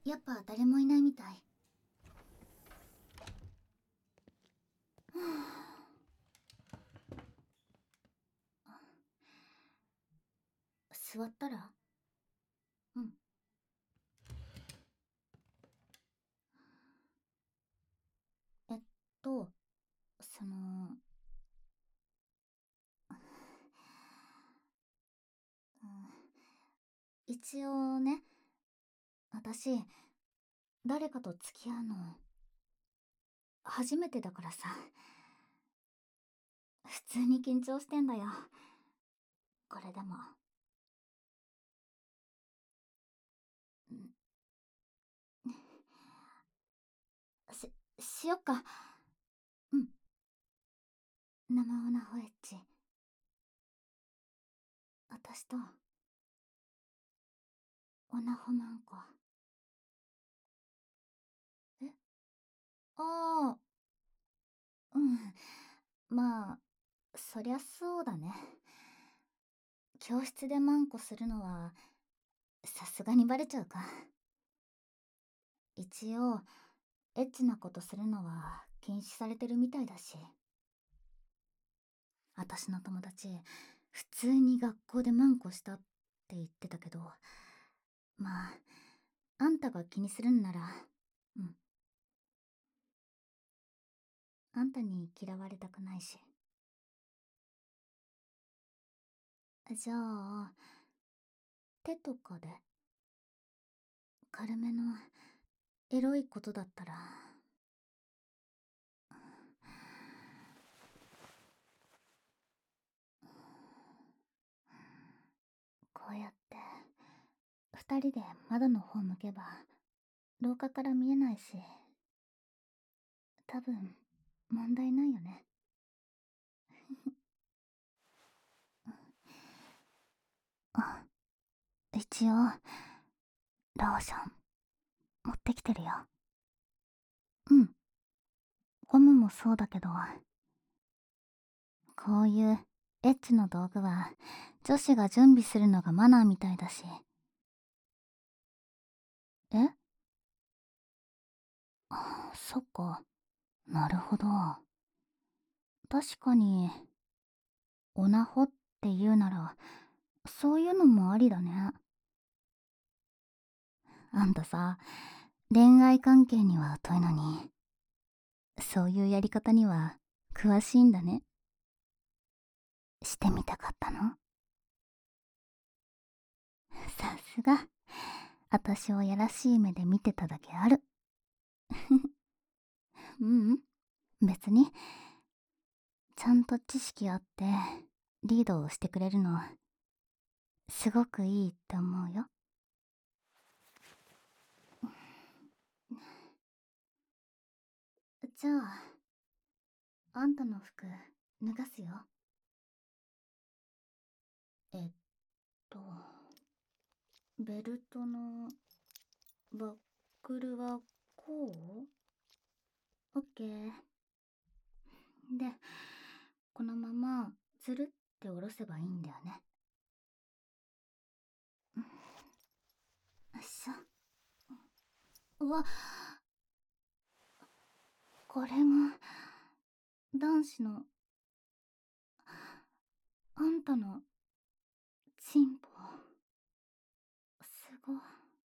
やっぱ誰もいないみたい。座ったら。うん。えっと、その、うん、一応ね、私、誰かと付き合うの、初めてだからさ、普通に緊張してんだよ。これでも。し、しよっか。うん。生オナホエッチ。私と、オナホマンコ。え、ああ、うん。まあ、そりゃそうだね。教室でマンコするのは、さすがにバレちゃうか。一応、エッチなことするのは禁止されてるみたいだし。私の友達、普通に学校でマンコしたって言ってたけど、まあ、あんたが気にするんなら、うん。あんたに嫌われたくないし。じゃあ、手とかで、軽めの、エロいことだったら、こうやって、二人で窓の方向けば、廊下から見えないし、多分、問題ないよね。あ、一応、ローション、持ってきてるよ。うん。ゴムもそうだけど、こういうエッチの道具は女子が準備するのがマナーみたいだし。え、そっか。なるほど。確かに、オナホって言うなら、そういうのもありだね。あんたさ、恋愛関係には疎いのに、そういうやり方には詳しいんだね。してみたかったの？さすが、私をやらしい目で見てただけある。ううん、別に。ちゃんと知識あってリードをしてくれるのすごくいいって思うよ。じゃあ、あんたの服脱がすよ。えっと、ベルトのバックルはこう？オッケー。で、このままつるって下ろせばいいんだよね。よいしょ。うわ、これが男子のあんたのチンポ。すごい。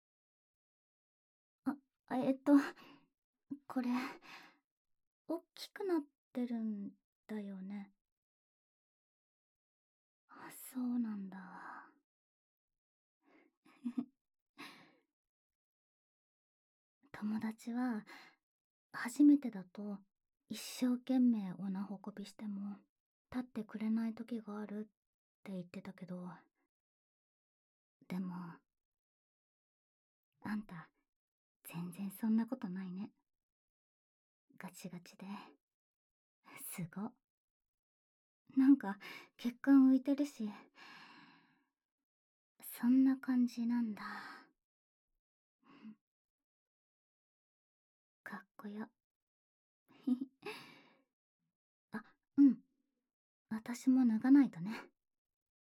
これ、大きくなってるんだよね。あ、そうなんだ。友達は、初めてだと、一生懸命おなほこびしても、立ってくれない時があるって言ってたけど、でも、あんた、全然そんなことないね。ガチガチで、すご。なんか、血管浮いてるし、そんな感じなんだ。かっこよ。あ、うん。私も脱がないとね。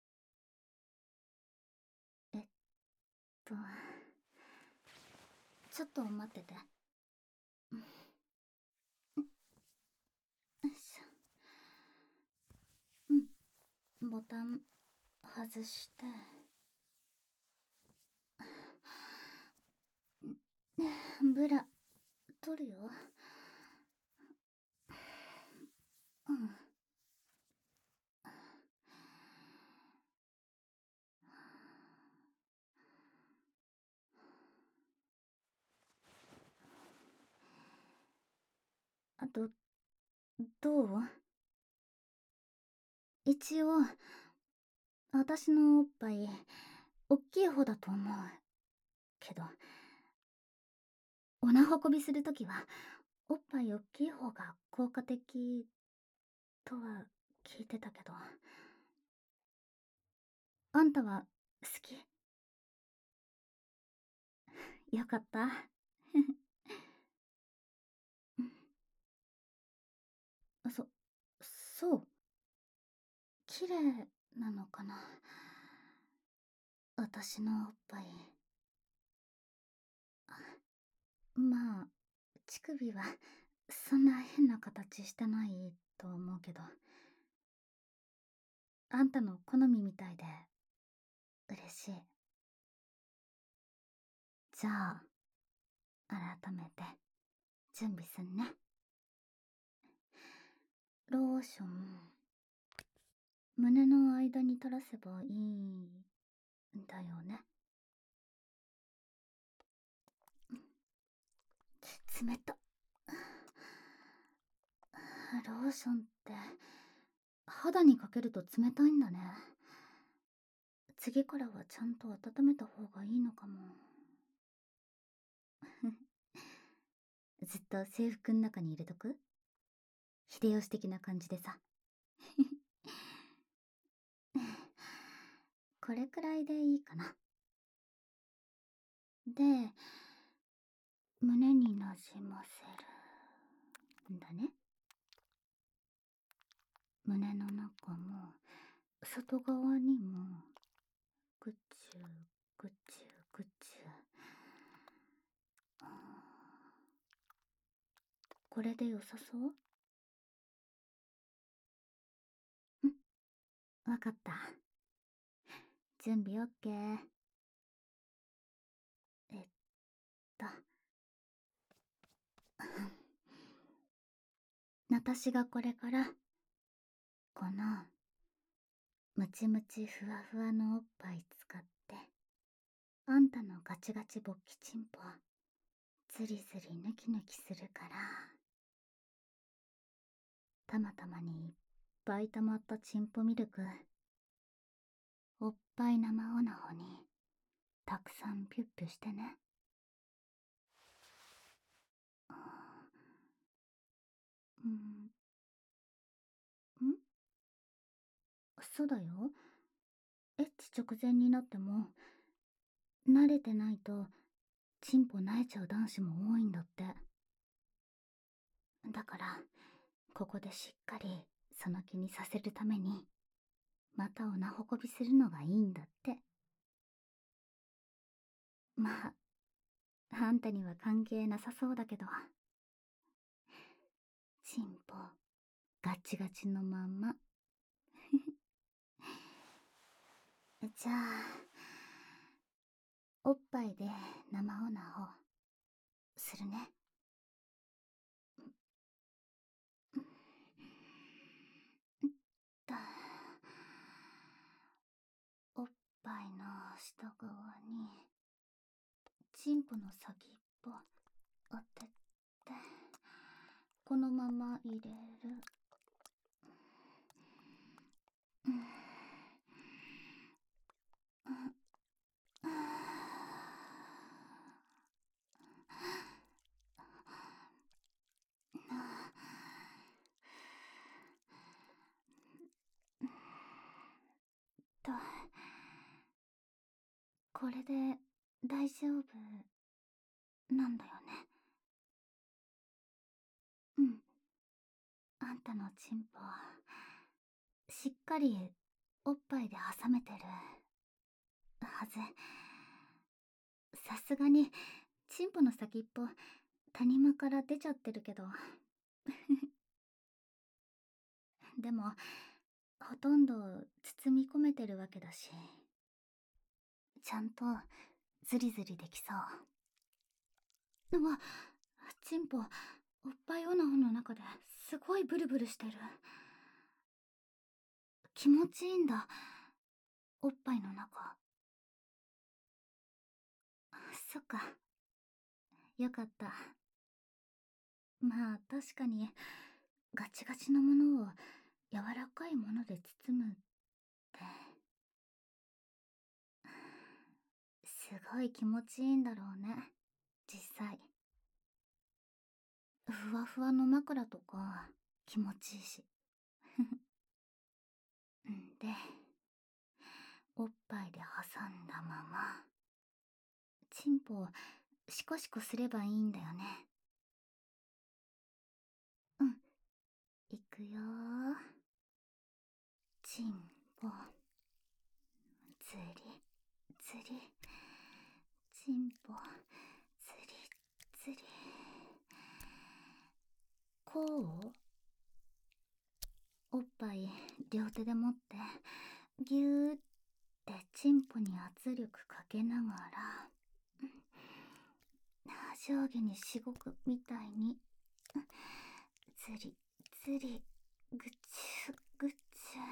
えっと、 ちょっと待ってて。よいしょ。ボタン外して。ブラ取るよ。あとどう？一応私のおっぱいおっきい方だと思うけど、おな運びするときはおっぱいおっきい方が効果的とは聞いてたけど。あんたは好き？よかった。そそう綺麗なのかな、私のおっぱい。まあ乳首はそんな変な形してないと思うけど、あんたの好みみたいで嬉しい。じゃあ改めて準備すんね。ローション胸の間に垂らせばいいんだよね。冷た。ローションって肌にかけると冷たいんだね。次からはちゃんと温めた方がいいのかも。ずっと制服の中に入れとく？秀吉的な感じでさ。これくらいでいいかな。で、胸になじませるんだね。胸の中も外側にもぐちゅぐちゅぐちゅ。これで良さそう？わかった。準備 OK。えっと私がこれからこのムチムチふわふわのおっぱい使ってあんたのガチガチ勃起チンポズリズリヌキヌキするから、たまたまにいっぱい溜まったチンポミルクおっぱい生オナホにたくさんピュッピュしてね。んそうだよ。エッチ直前になっても慣れてないとチンポ萎えちゃう男子も多いんだって。だからここでしっかりその気にさせるためにまたおな運びするのがいいんだって。まああんたには関係なさそうだけど、チンポガチガチのまんま。じゃあおっぱいで生オナをするね。だおっぱいの下側にチンポの先っぽ当ててこのまま入れる。とこれで大丈夫なんだよね？あんたのチンポしっかりおっぱいで挟めてるはず。さすがにチンポの先っぽ谷間から出ちゃってるけど。でもほとんど包み込めてるわけだし、ちゃんとズリズリできそう。うわ、チンポおっぱいオナホの中ですごいブルブルしてる。気持ちいいんだ、おっぱいの中。そっか、よかった。まあ確かにガチガチのものを柔らかいもので包むってすごい気持ちいいんだろうね、実際。ふわふわの枕とか気持ちいいし。で、おっぱいで挟んだままチンポをシコシコすればいいんだよね。うん、いくよー。チンポ、つりつり、チンポ、つりつり。こう、おっぱい両手で持ってぎゅーってチンポに圧力かけながら、上下にしごくみたいに、つりつり、ぐちゅぐちゅ。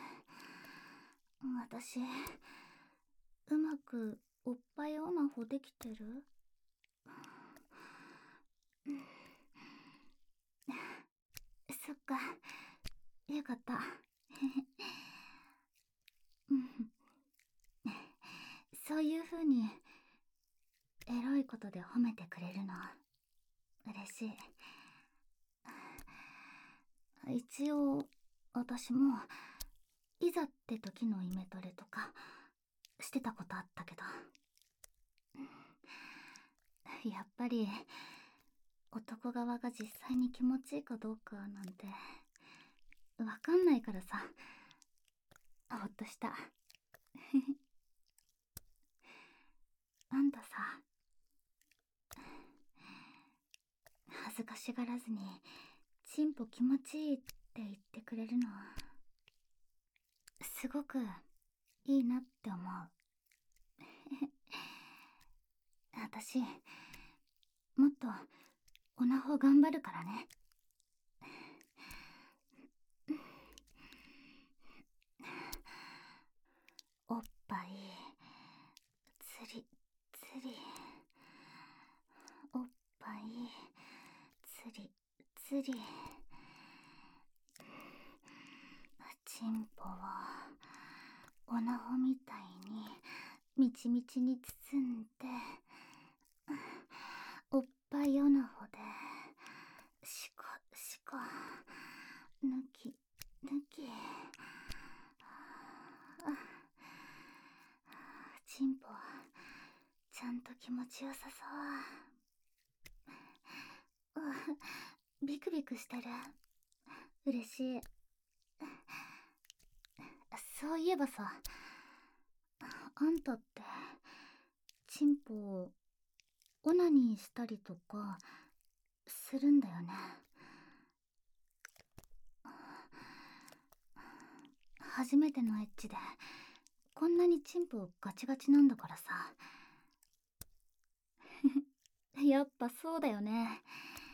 私うまくおっぱいオナホできてる？そっか、よかった。そういう風にエロいことで褒めてくれるの嬉しい。一応私もいざって時のイメトレとかしてたことあったけど、やっぱり男側が実際に気持ちいいかどうかなんてわかんないからさ、ほっとした。あんたさ、恥ずかしがらずにチンポ気持ちいいって言ってくれるのすごくいいなって思う。私もっとオナホ頑張るからね。おっぱいつりつり、おっぱいつりつり、チンポをオナホみたいにみちみちに包んで、おっぱいオナホでシコシコ抜き抜き。チンポちゃんと気持ちよさそう。ビクビクしてる。嬉しい。そういえばさ、あんたってチンポをオナニーしたりとかするんだよね。初めてのエッチでこんなにチンポガチガチなんだからさ。やっぱそうだよね。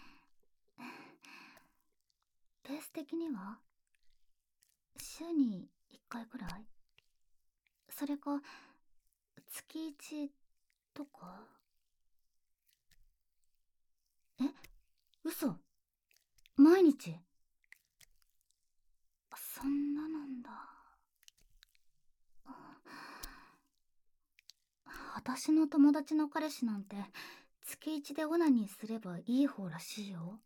ペース的には週に1回くらい？それか月1とか？え、嘘？毎日？そんななんだ。私の友達の彼氏なんて月1でオナニーすればいい方らしいよ。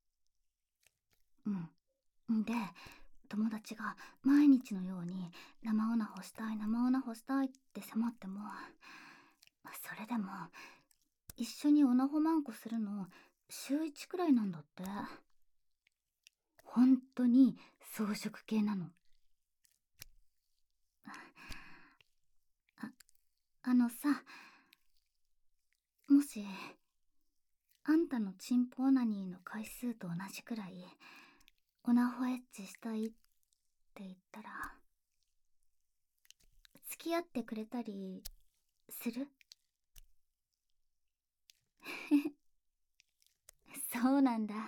で、友達が毎日のように生オナホしたい生オナホしたいって迫っても、それでも一緒にオナホマンコするの週1くらいなんだって。本当に草食系なの。あ、あのさ、もしあんたのチンポオナニーの回数と同じくらいオナホエッチしたいって言ったら付き合ってくれたりする？そうなんだ。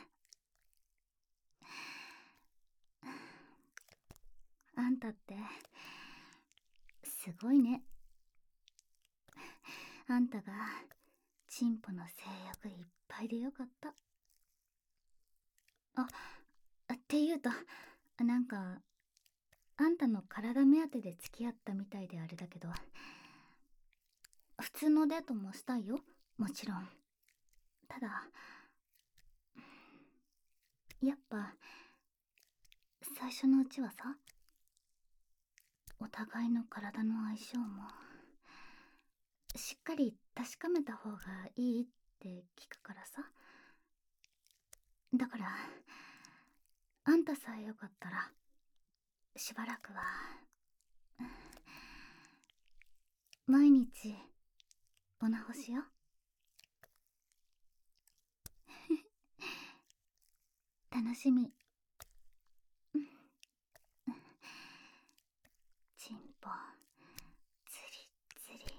あんたってすごいね。あんたがチンポの性欲いっぱいでよかった。あ、って言うとなんかあんたの体目当てで付き合ったみたいであれだけど、普通のデートもしたいよ、もちろん。ただやっぱ最初のうちはさ、お互いの体の相性もしっかり確かめた方がいいって聞くからさ。だからあんたさえよかったらしばらくは毎日おなほしよ。楽しみ。チンポつりつり、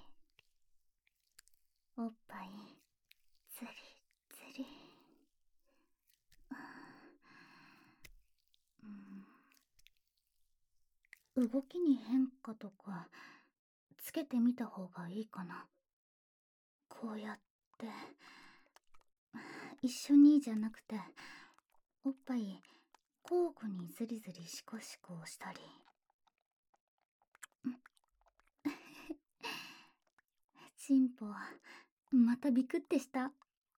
おっぱいつりつり。動きに変化とかつけてみた方がいいかな。こうやって一緒にじゃなくて、おっぱい交互にズリズリシコシコしたり。チンポまたビクってした。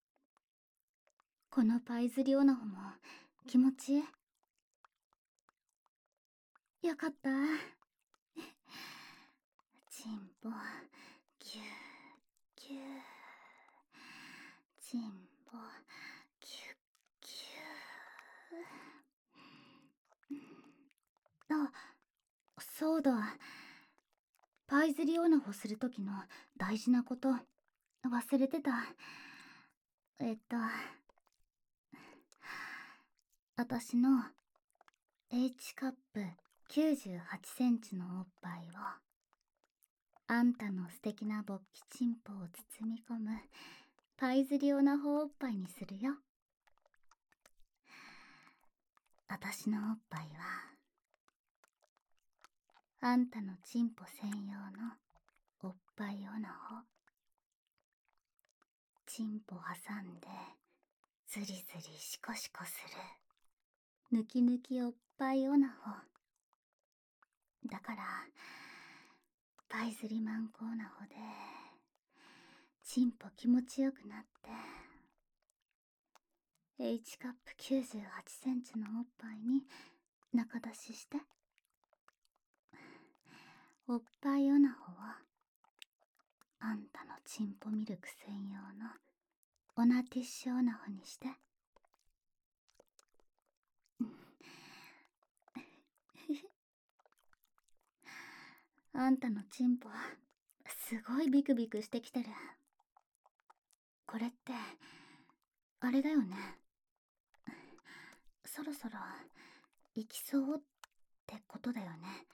このパイズリオナホも気持ちいい。よかった。チンポキューキュー、チンポキュッキュー。あ、そうだ。パイズリオナホするときの大事なこと忘れてた。私の H カップ98センチのおっぱいをあんたの素敵な勃起チンポを包み込むパイズリオナホおっぱいにするよ。私のおっぱいはあんたのチンポ専用のおっぱいオナホ。チンポ挟んでズリズリシコシコする抜き抜きおっぱいオナホだから、パイズリマンコオナホでチンポ気持ちよくなって H カップ98センチのおっぱいに中出しして。おっぱいオナホはあんたのチンポミルク専用のオナティッシュオナホにして。あんたのチンポすごいビクビクしてきてる。これってあれだよね。そろそろ行きそうってことだよね。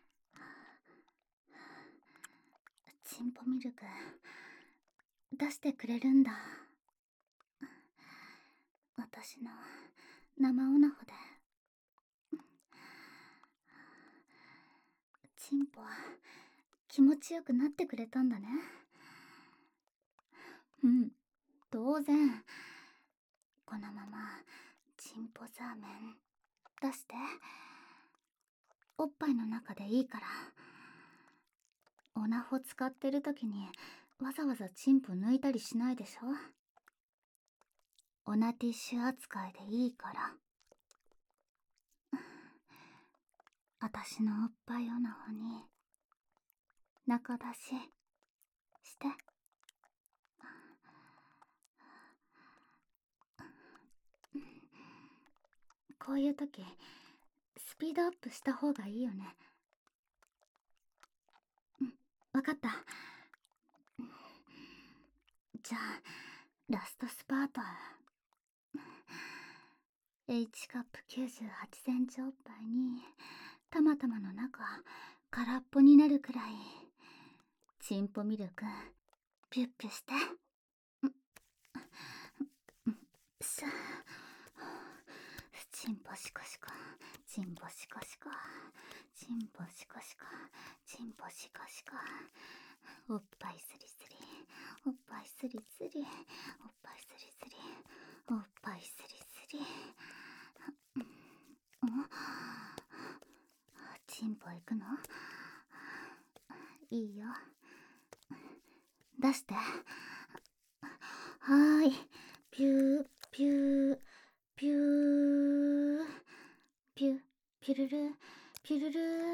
チンポミルク出してくれるんだ。私の生オナホで。チンポ気持ちよくなってくれたんだね。うん、当然。このままチンポザーメン出して。おっぱいの中でいいから。オナホ使ってる時にわざわざチンポ抜いたりしないでしょ。オナティッシュ扱いでいいから。私のおっぱいオナホに中出しして。こういう時スピードアップした方がいいよね。わかった。じゃあラストスパート。H カップ98センチおっぱいにたまたまの中空っぽになるくらいチンポミルクピュッピュして。さあ、チンポシコシコ、チンポシコシコ、チンポシコシコ、チンポシコシコ、おっぱいスリスリ、おっぱいスリスリ、おっぱいスリスリ、おっぱいスリスリ。チンポ行くの？いいよ。出して。はーい。ピュー、ピュー、ピュー、ピュ、ピュルル、ピュルル、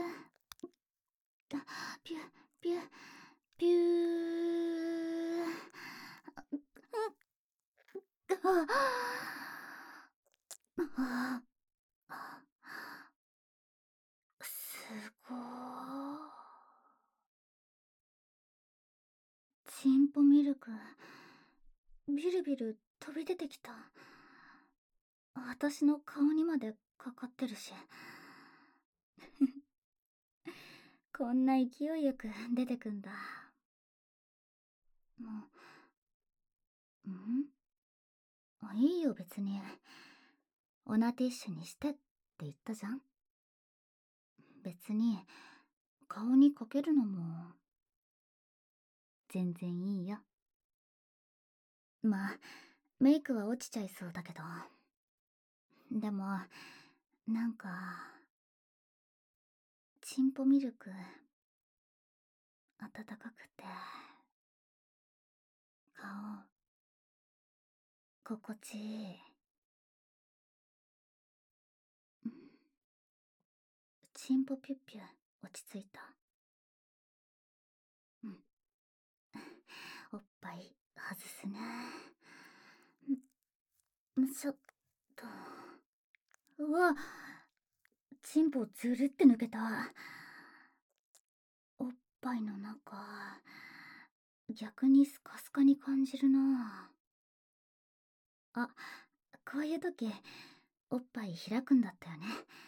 ピュ、ピュ、ピュー。すごー。チンポミルク、ビルビル飛び出てきた。私の顔にまでかかってるし。こんな勢いよく出てくんだ。もう、いいよ別に。オナティッシュにしてって言ったじゃん。別に、顔にかけるのも、全然いいよ。まあ、メイクは落ちちゃいそうだけど。でも、なんか、チンポミルク、温かくて、顔、心地いい。チンポピュッピュ落ち着いた。おっぱい外すね。ちょっと。うわ、チンポずるって抜けた。おっぱいの中、逆にスカスカに感じるな。あ、こういう時、おっぱい開くんだったよね。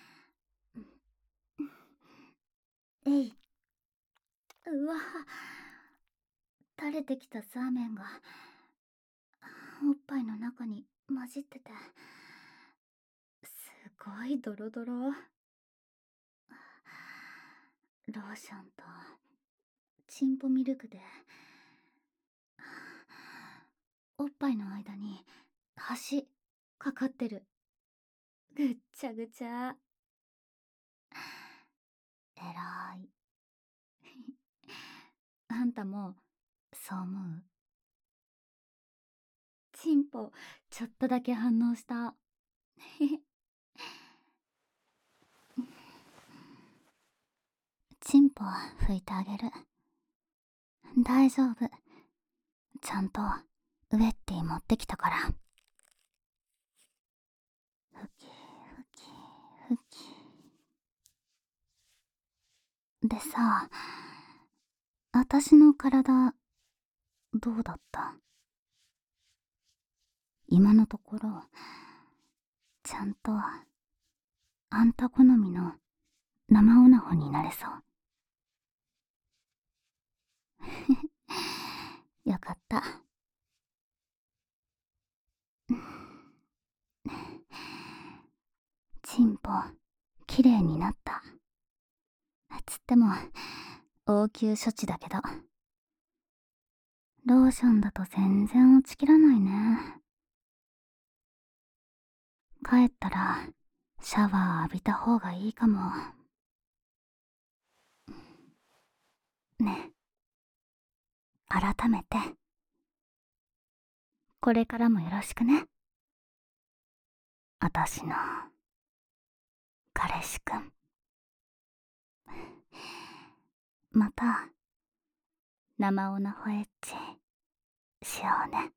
えい。うわ、垂れてきたサーメンが、おっぱいの中に混じってて、すごいドロドロ。ローションと、チンポミルクで、おっぱいの間に、橋、かかってる。ぐっちゃぐちゃ。えらい。あんたも、そう思う？チンポ、ちょっとだけ反応した。チンポ拭いてあげる。大丈夫。ちゃんとウェッティ持ってきたから。ふきふきふき。でさ、私の体、どうだった？今のところ、ちゃんと、あんた好みの生オナホになれそう。よかった。チンポ、きれいになった。つっても、応急処置だけど。ローションだと全然落ちきらないね。帰ったら、シャワー浴びた方がいいかも。ね。改めて、これからもよろしくね。あたしの、彼氏くん。また、生オナホエッチ、しようね。